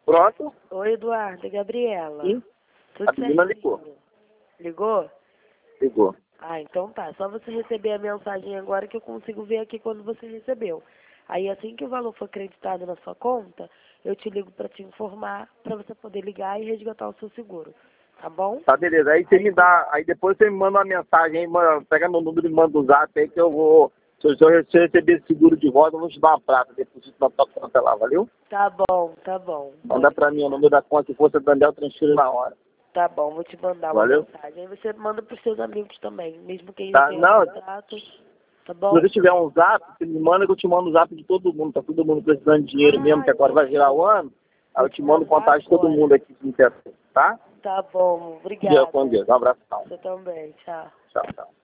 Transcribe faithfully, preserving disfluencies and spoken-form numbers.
Pronto. Oi, Eduardo, é Gabriela. Sim. Tudo A menina certinho? ligou. Ligou? Ligou. Ah, então tá. Só você receber a mensagem agora que eu consigo ver aqui quando você recebeu. Aí assim que o valor for acreditado na sua conta, eu te ligo pra te informar, pra você poder ligar e resgatar o seu seguro. Tá bom? Tá, beleza. Aí você me dá, aí depois você me manda uma mensagem aí, manda, pega meu número e manda o zap aí que eu vou, se eu, se eu receber esse seguro de volta, eu vou te dar uma prata, deposito na tua conta lá, valeu? Tá bom, tá bom. Manda pra mim o número da conta, se fosse a Daniel, eu transfiro na hora. Tá bom, vou te mandar uma Valeu? mensagem. Aí você manda pros seus amigos também, mesmo quem já Tá, tem o não, contrato. Tá se bom? você tiver um zap, você me manda que eu te mando o zap de todo mundo, tá todo mundo precisando de dinheiro mesmo, Ah, que agora vai virar o ano, aí vou eu te te mando o mandar contato de todo agora. mundo aqui que me interessa, tá? Tá bom, Dia obrigada. com Deus, um abração. Você também, tchau. Tchau, tchau.